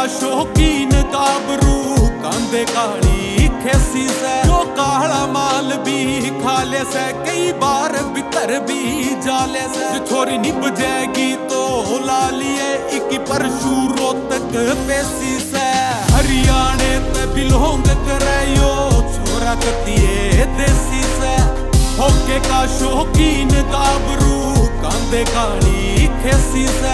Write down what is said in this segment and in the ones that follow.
शौकीन गाबरू कांदे काली खेसी से जो काला माल भी खा ले से कई बार भीतर भी जाले से छोरी निभ जाएगी तो ला लिए एक परशु रोहतक पेसी से हरियाणे ते बिलोंग करे यो छोरा कतिए देसी से होके का शौकीन गाबरू कांदे काली खेसी से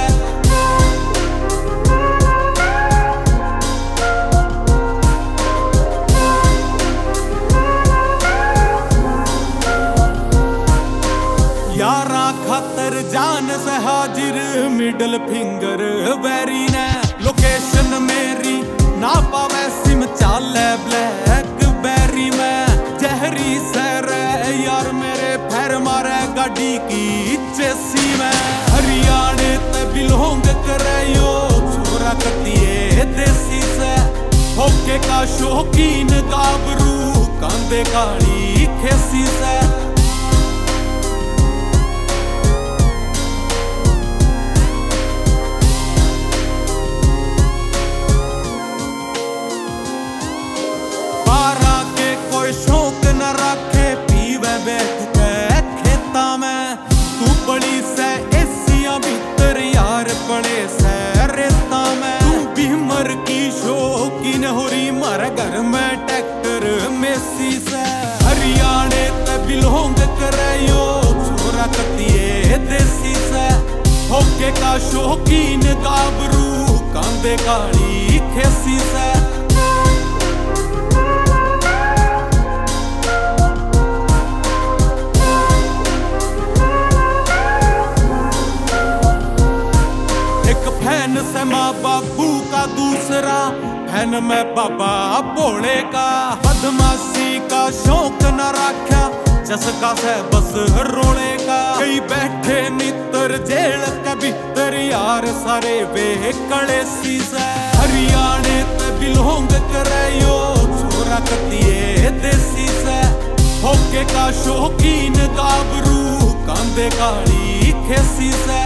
यारा खातर जान से हाजिर मिडल फिंगर बैरी ने लोकेशन मेरी ना पावे सिम चाले ब्लैक बैरी में जहरी सर यार मेरे पैर मारे गाड़ी की चेसी में हरियाणे ते बिलोंग करे यो छोरा कतिए देसी से होके का शौकीन गाबरू कांदे काली खेसी से शौक न रखे पीवे बैठ के खेता में तू बड़ी से एसिया भीतर यार पड़े से रेता में तू भीमर की शौकीन होरी मारे घर में ट्रैक्टर मेसी से हरियाणे ते बिलोंग करे यो छोरा कतिए देसी से होके का शौकीन गाबरू कांदे काली खेसी से फैन से माँ बापू का दूसरा फैन में बाबा भोले का बदमाशी का शौक न रखा चसका से बस रोले का कई बैठे नितर जेल के भीतर यार सारे वे कड़ेसी से हरियाणे ते बिलोंग करे यो छोरा कतिए देसी से होके का शौकीन गाबरू कांदे काली खेसी से